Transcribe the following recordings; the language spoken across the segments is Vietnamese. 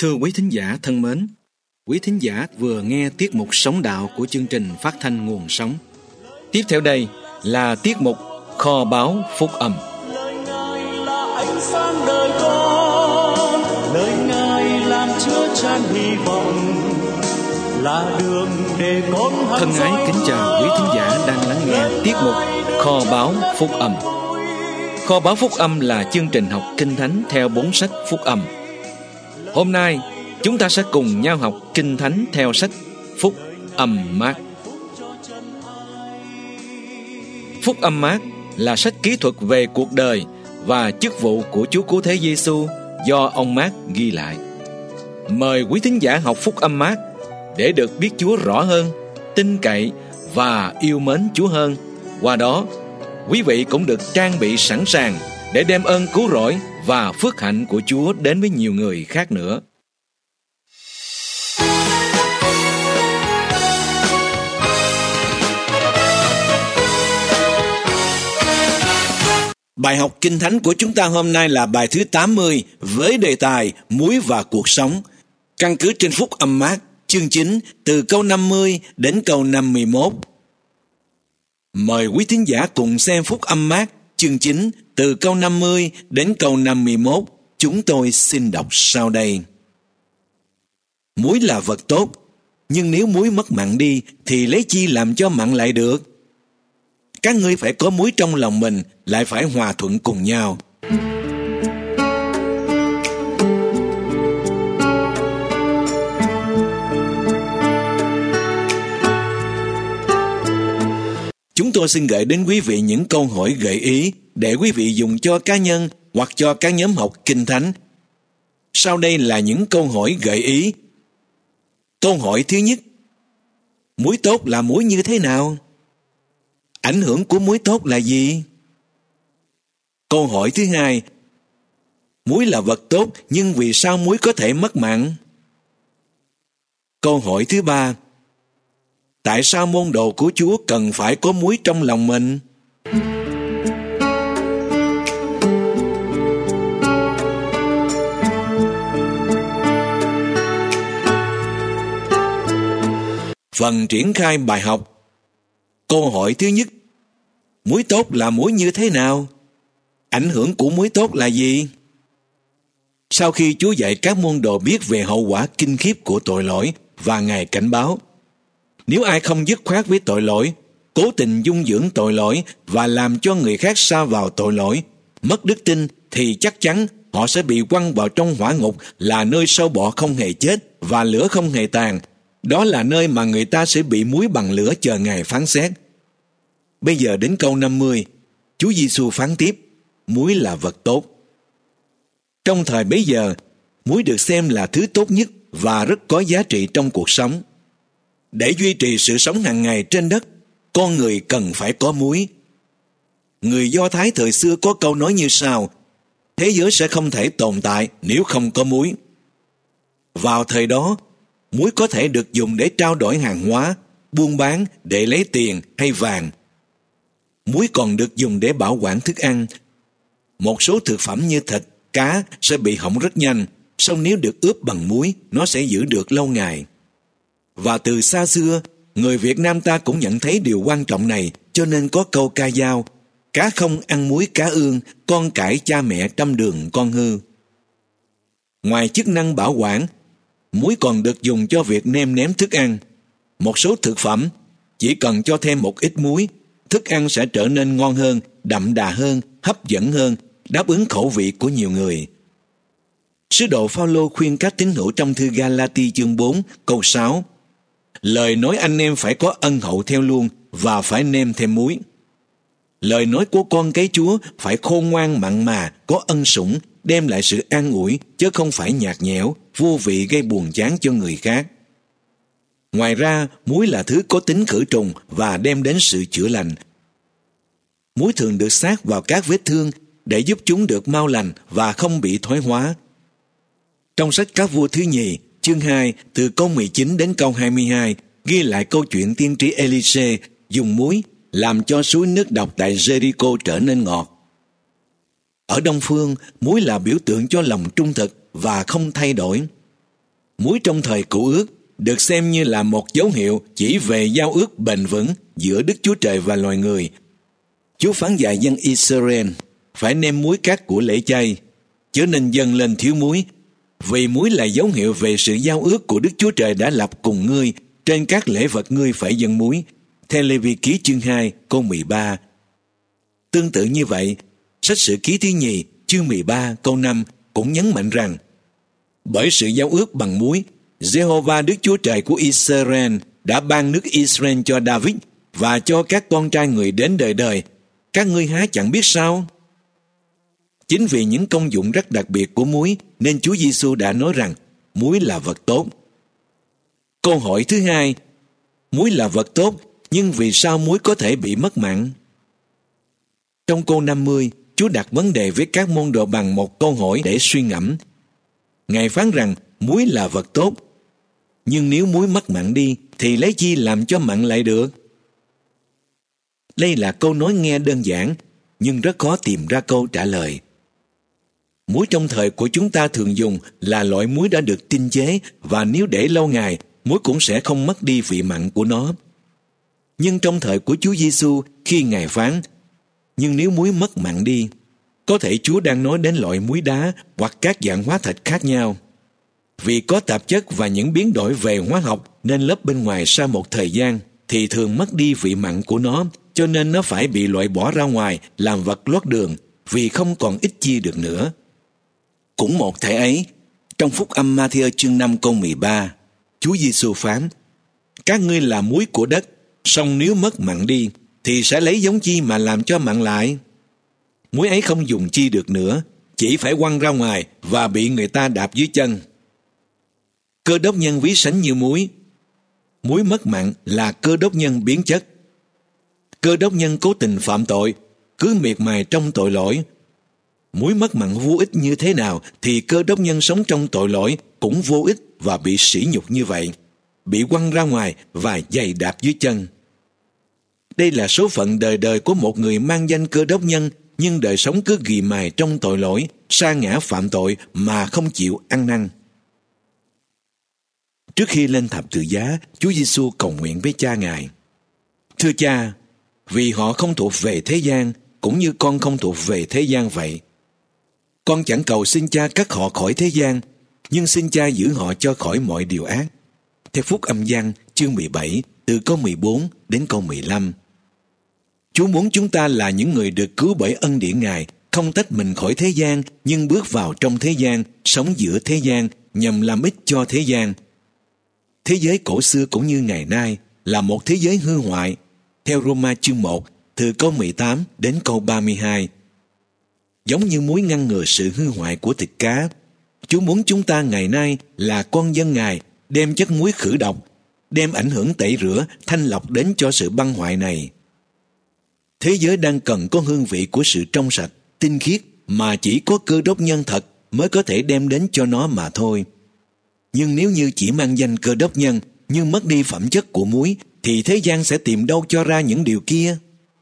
Thưa quý thính giả thân mến, quý thính giả vừa nghe tiết mục Sống Đạo của chương trình phát thanh Nguồn Sống. Tiếp theo đây là tiết mục Kho báu Phúc Âm. Lời Ngài là ánh sáng đời con, lời Ngài làm chứa chan hy vọng, là đường để con thân ái kính chào quý thính giả đang lắng nghe tiết mục Kho báu Phúc Âm. Kho báu Phúc Âm là chương trình học Kinh Thánh theo 4 sách Phúc Âm. Hôm nay chúng ta sẽ cùng nhau học Kinh Thánh theo sách Phúc Âm Mác. Phúc Âm Mác là sách kỹ thuật về cuộc đời và chức vụ của Chúa Cứu Thế Giêsu do ông Mác ghi lại. Mời quý thính giả học Phúc Âm Mác để được biết Chúa rõ hơn, tin cậy và yêu mến Chúa hơn. Qua đó, quý vị cũng được trang bị sẵn sàng để đem ơn cứu rỗi và phước hạnh của Chúa đến với nhiều người khác nữa. Bài học Kinh Thánh của chúng ta hôm nay là bài thứ 80 với đề tài Muối và cuộc sống. Căn cứ trên Phúc Âm Mác, chương 9, từ câu 50 đến câu 51. Mời quý thính giả cùng xem Phúc Âm Mác, chương 9, từ câu 50 đến câu 51. Chúng tôi xin đọc sau đây. Muối là vật tốt, nhưng nếu muối mất mặn đi, thì lấy chi làm cho mặn lại được? Các ngươi phải có muối trong lòng mình, lại phải hòa thuận cùng nhau. Chúng tôi xin gửi đến quý vị những câu hỏi gợi ý để quý vị dùng cho cá nhân hoặc cho các nhóm học Kinh Thánh. Sau đây là những câu hỏi gợi ý. Câu hỏi thứ nhất: muối tốt là muối như thế nào? Ảnh hưởng của muối tốt là gì? Câu hỏi thứ hai: muối là vật tốt, nhưng vì sao muối có thể mất mặn? Câu hỏi thứ ba: tại sao môn đồ của Chúa cần phải có muối trong lòng mình? Phần triển khai bài học. Câu hỏi thứ nhất: muối tốt là muối như thế nào? Ảnh hưởng của muối tốt là gì? Sau khi Chúa dạy các môn đồ biết về hậu quả kinh khiếp của tội lỗi và Ngài cảnh báo, nếu ai không dứt khoát với tội lỗi, cố tình dung dưỡng tội lỗi và làm cho người khác sa vào tội lỗi, mất đức tin, thì chắc chắn họ sẽ bị quăng vào trong hỏa ngục, là nơi sâu bọ không hề chết và lửa không hề tàn. Đó là nơi mà người ta sẽ bị muối bằng lửa chờ Ngài phán xét. Bây giờ đến câu 50, Chúa Giêsu phán tiếp: muối là vật tốt. Trong thời bấy giờ, muối được xem là thứ tốt nhất và rất có giá trị trong cuộc sống. Để duy trì sự sống hàng ngày trên đất, con người cần phải có muối. Người Do Thái thời xưa có câu nói như sau: thế giới sẽ không thể tồn tại nếu không có muối. Vào thời đó, muối có thể được dùng để trao đổi hàng hóa, buôn bán để lấy tiền hay vàng. Muối còn được dùng để bảo quản thức ăn. Một số thực phẩm như thịt, cá sẽ bị hỏng rất nhanh, song nếu được ướp bằng muối, nó sẽ giữ được lâu ngày. Và từ xa xưa, người Việt Nam ta cũng nhận thấy điều quan trọng này, cho nên có câu ca dao: cá không ăn muối cá ương, con cãi cha mẹ trăm đường con hư. Ngoài chức năng bảo quản, muối còn được dùng cho việc nêm nếm thức ăn. Một số thực phẩm chỉ cần cho thêm một ít muối, thức ăn sẽ trở nên ngon hơn, đậm đà hơn, hấp dẫn hơn, đáp ứng khẩu vị của nhiều người. Sứ đồ Phao-lô khuyên các tín hữu trong thư Ga-la-ti chương 4 câu 6: lời nói anh em phải có ân hậu theo luôn và phải nêm thêm muối. Lời nói của con cái Chúa phải khôn ngoan mặn mà, có ân sủng, đem lại sự an ủi, chứ không phải nhạt nhẽo, vô vị gây buồn chán cho người khác. Ngoài ra, muối là thứ có tính khử trùng và đem đến sự chữa lành. Muối thường được sát vào các vết thương để giúp chúng được mau lành và không bị thoái hóa. Trong sách Các Vua thứ nhì, chương 2, từ câu 19 đến câu 22, ghi lại câu chuyện tiên tri Elise dùng muối làm cho suối nước độc tại Jericho trở nên ngọt. Ở Đông Phương, muối là biểu tượng cho lòng trung thực và không thay đổi. Muối trong thời Cựu Ước được xem như là một dấu hiệu chỉ về giao ước bền vững giữa Đức Chúa Trời và loài người. Chúa phán dạy dân Israel phải nêm muối các của lễ chay, chớ nên dâng lên thiếu muối, vì muối là dấu hiệu về sự giao ước của Đức Chúa Trời đã lập cùng ngươi, trên các lễ vật ngươi phải dâng muối, theo Lê-vi ký chương 2 câu 13. Tương tự như vậy, sách Sử ký thứ nhì chương 13 câu 5 cũng nhấn mạnh rằng, bởi sự giao ước bằng muối, Giê-hô-va Đức Chúa Trời của Israel đã ban nước Israel cho David và cho các con trai người đến đời đời. Các ngươi há chẳng biết sao? Chính vì những công dụng rất đặc biệt của muối nên Chúa Giêsu đã nói rằng muối là vật tốt. Câu hỏi thứ hai, muối là vật tốt, nhưng vì sao muối có thể bị mất mặn? Trong câu 50, Chúa đặt vấn đề với các môn đồ bằng một câu hỏi để suy ngẫm. Ngài phán rằng muối là vật tốt, nhưng nếu muối mất mặn đi thì lấy chi làm cho mặn lại được? Đây là câu nói nghe đơn giản, nhưng rất khó tìm ra câu trả lời. Muối trong thời của chúng ta thường dùng là loại muối đã được tinh chế, và nếu để lâu ngày, muối cũng sẽ không mất đi vị mặn của nó. Nhưng trong thời của Chúa Giêsu, khi Ngài phán, nhưng nếu muối mất mặn đi, có thể Chúa đang nói đến loại muối đá hoặc các dạng hóa thạch khác nhau. Vì có tạp chất và những biến đổi về hóa học nên lớp bên ngoài sau một thời gian thì thường mất đi vị mặn của nó, cho nên nó phải bị loại bỏ ra ngoài làm vật lót đường, vì không còn ích chi được nữa. Cũng một thể ấy, trong Phúc âm Ma-thi-ơ chương 5 câu 13, Chúa Giêsu phán, các ngươi là muối của đất, song nếu mất mặn đi thì sẽ lấy giống chi mà làm cho mặn lại? Muối ấy không dùng chi được nữa, chỉ phải quăng ra ngoài và bị người ta đạp dưới chân. Cơ đốc nhân ví sánh như muối. Muối mất mặn là cơ đốc nhân biến chất. Cơ đốc nhân cố tình phạm tội, cứ miệt mài trong tội lỗi. Muối mất mặn vô ích như thế nào thì cơ đốc nhân sống trong tội lỗi cũng vô ích và bị sỉ nhục như vậy, bị quăng ra ngoài và giày đạp dưới chân. Đây là số phận đời đời của một người mang danh cơ đốc nhân, nhưng đời sống cứ ghì mài trong tội lỗi, sa ngã phạm tội mà không chịu ăn năn. Trước khi lên thập tự giá, Chúa Giêsu cầu nguyện với Cha Ngài. Thưa Cha, vì họ không thuộc về thế gian, cũng như con không thuộc về thế gian vậy. Con chẳng cầu xin Cha cắt họ khỏi thế gian, nhưng xin Cha giữ họ cho khỏi mọi điều ác. Theo Phúc âm Giăng chương 17, từ câu 14 đến câu 15. Chúa muốn chúng ta là những người được cứu bởi ân điển Ngài, không tách mình khỏi thế gian, nhưng bước vào trong thế gian, sống giữa thế gian, nhằm làm ích cho thế gian. Thế giới cổ xưa cũng như ngày nay là một thế giới hư hoại, theo Roma chương 1, từ câu 18 đến câu 32. Giống như muối ngăn ngừa sự hư hoại của thịt cá, Chúa muốn chúng ta ngày nay là con dân Ngài đem chất muối khử độc, đem ảnh hưởng tẩy rửa, thanh lọc đến cho sự băng hoại này. Thế giới đang cần có hương vị của sự trong sạch, tinh khiết mà chỉ có cơ đốc nhân thật mới có thể đem đến cho nó mà thôi. Nhưng nếu như chỉ mang danh cơ đốc nhân nhưng mất đi phẩm chất của muối thì thế gian sẽ tìm đâu cho ra những điều kia.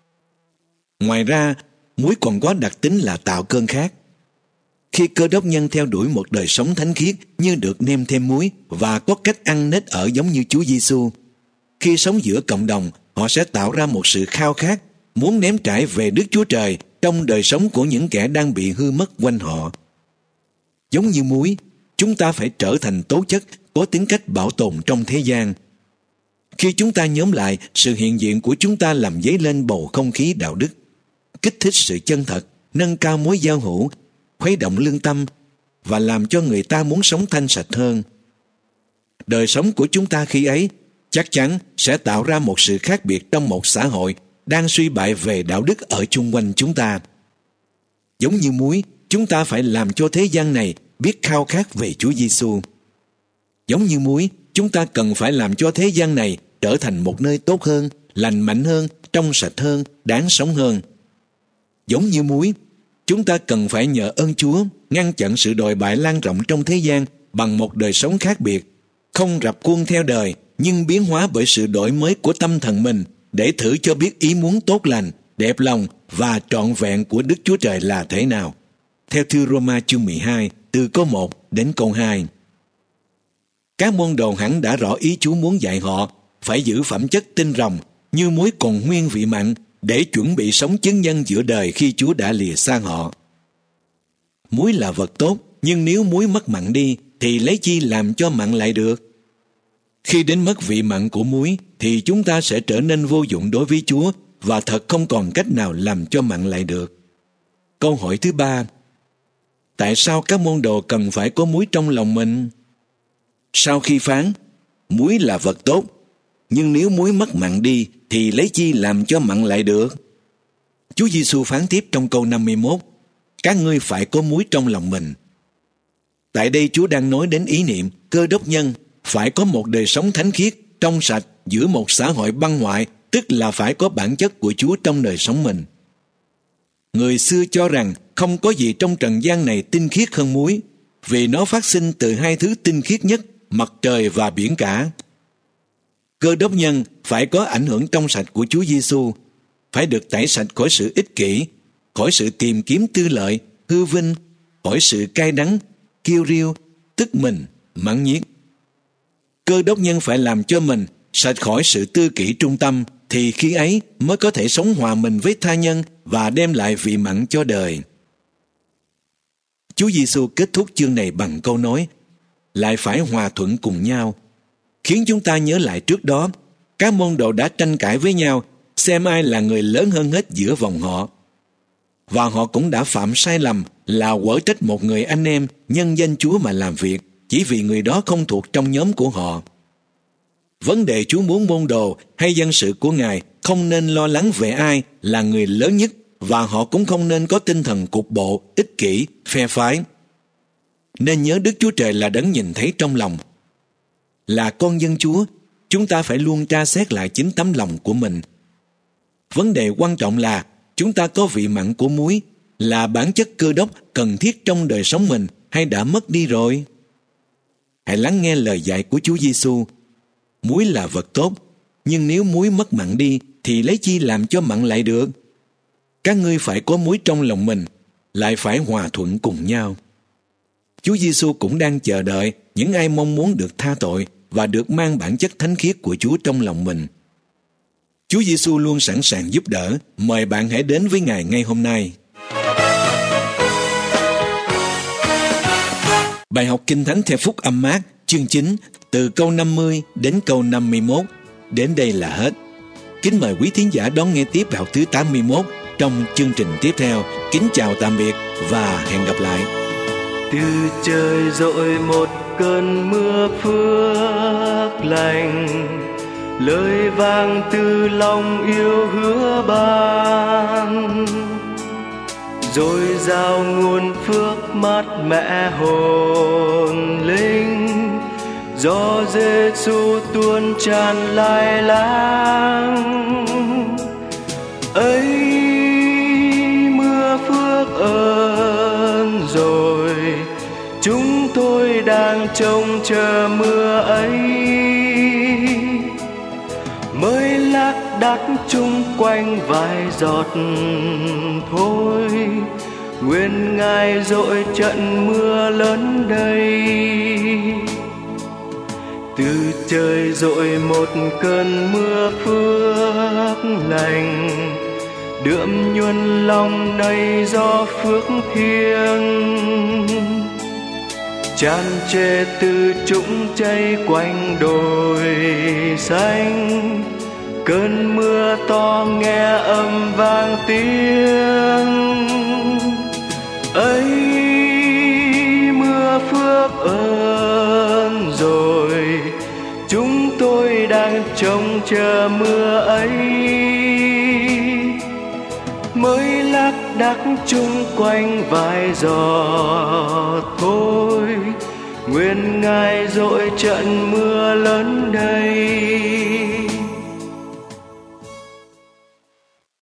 Ngoài ra, muối còn có đặc tính là tạo cơn khát. Khi cơ đốc nhân theo đuổi một đời sống thánh khiết như được nêm thêm muối và có cách ăn nết ở giống như Chúa Giêsu, khi sống giữa cộng đồng, họ sẽ tạo ra một sự khao khát, muốn nếm trải về Đức Chúa Trời trong đời sống của những kẻ đang bị hư mất quanh họ. Giống như muối, chúng ta phải trở thành tố chất có tính cách bảo tồn trong thế gian. Khi chúng ta nhóm lại, sự hiện diện của chúng ta làm dấy lên bầu không khí đạo đức, kích thích sự chân thật, nâng cao mối giao hữu, khuấy động lương tâm và làm cho người ta muốn sống thanh sạch hơn. Đời sống của chúng ta khi ấy chắc chắn sẽ tạo ra một sự khác biệt trong một xã hội đang suy bại về đạo đức ở chung quanh chúng ta. Giống như muối, chúng ta phải làm cho thế gian này biết khao khát về Chúa Giêsu. Giống như muối, chúng ta cần phải làm cho thế gian này trở thành một nơi tốt hơn, lành mạnh hơn, trong sạch hơn, đáng sống hơn. Giống như muối, chúng ta cần phải nhờ ơn Chúa ngăn chặn sự đồi bại lan rộng trong thế gian bằng một đời sống khác biệt, không rập khuôn theo đời, nhưng biến hóa bởi sự đổi mới của tâm thần mình để thử cho biết ý muốn tốt lành, đẹp lòng và trọn vẹn của Đức Chúa Trời là thế nào. Theo thư Roma chương 12, từ câu 1 đến câu 2. Các môn đồ hẳn đã rõ ý Chúa muốn dạy họ phải giữ phẩm chất tinh rồng như muối còn nguyên vị mặn để chuẩn bị sống chứng nhân giữa đời khi Chúa đã lìa xa họ. Muối là vật tốt, nhưng nếu muối mất mặn đi thì lấy chi làm cho mặn lại được? Khi đến mất vị mặn của muối thì chúng ta sẽ trở nên vô dụng đối với Chúa và thật không còn cách nào làm cho mặn lại được. Câu hỏi thứ 3: tại sao các môn đồ cần phải có muối trong lòng mình? Sau khi phán muối là vật tốt, nhưng nếu muối mất mặn đi thì lấy chi làm cho mặn lại được? Chúa Giêsu phán tiếp trong câu 51: các ngươi phải có muối trong lòng mình. Tại đây Chúa đang nói đến ý niệm Cơ Đốc nhân phải có một đời sống thánh khiết, trong sạch giữa một xã hội băng hoại, tức là phải có bản chất của Chúa trong đời sống mình. Người xưa cho rằng không có gì trong trần gian này tinh khiết hơn muối, vì nó phát sinh từ hai thứ tinh khiết nhất, mặt trời và biển cả. Cơ Đốc nhân phải có ảnh hưởng trong sạch của Chúa Giêsu, phải được tẩy sạch khỏi sự ích kỷ, khỏi sự tìm kiếm tư lợi, hư vinh, khỏi sự cay đắng, kiêu riêu, tức mình, mãn nhiếc. Cơ Đốc nhân phải làm cho mình sạch khỏi sự tư kỷ trung tâm, thì khi ấy mới có thể sống hòa mình với tha nhân và đem lại vị mặn cho đời. Chúa Giêsu kết thúc chương này bằng câu nói lại phải hòa thuận cùng nhau, khiến chúng ta nhớ lại trước đó các môn đồ đã tranh cãi với nhau xem ai là người lớn hơn hết giữa vòng họ. Và họ cũng đã phạm sai lầm là quở trách một người anh em nhân danh Chúa mà làm việc, chỉ vì người đó không thuộc trong nhóm của họ. Vấn đề Chúa muốn môn đồ hay dân sự của Ngài không nên lo lắng về ai là người lớn nhất, và họ cũng không nên có tinh thần cục bộ, ích kỷ, phe phái. Nên nhớ Đức Chúa Trời là đấng nhìn thấy trong lòng. Là con dân Chúa, chúng ta phải luôn tra xét lại chính tấm lòng của mình. Vấn đề quan trọng là chúng ta có vị mặn của muối, là bản chất cơ đốc cần thiết trong đời sống mình, hay đã mất đi rồi? Hãy lắng nghe lời dạy của Chúa Giêsu. Muối là vật tốt, nhưng nếu muối mất mặn đi thì lấy chi làm cho mặn lại được? Các ngươi phải có muối trong lòng mình, lại phải hòa thuận cùng nhau. Chúa Giêsu cũng đang chờ đợi những ai mong muốn được tha tội và được mang bản chất thánh khiết của Chúa trong lòng mình. Chúa Giêsu luôn sẵn sàng giúp đỡ. Mời bạn hãy đến với Ngài ngay hôm nay. Bài học Kinh Thánh theo Phúc Âm Mác, chương 9, từ câu 50 đến câu 51. Đến đây là hết. Kính mời quý thính giả đón nghe tiếp bài học thứ 81 trong chương trình tiếp theo. Kính chào tạm biệt và hẹn gặp lại. Từ trời dội một cơn mưa phước lành, lời vang từ lòng yêu hứa ban, dồi dào nguồn phước mát mẻ hồn linh, do Giêsu tuôn tràn lai láng. Ấy mưa phước ơn rồi, chúng tôi đang trông chờ mưa ấy, mới lác đác chung quanh vài giọt thôi. Nguyện Ngài dội trận mưa lớn đây, từ trời dội một cơn mưa phước lành, đượm nhuần lòng đầy gió phước thiêng, tràn trề từ trũng chảy quanh đồi xanh. Cơn mưa to nghe âm vang tiếng, ấy mưa phước ơn rồi, chúng tôi đang trông chờ mưa ấy, mới lác đác chung quanh vài giọt thôi. Nguyện Ngài dội trận mưa lớn đây,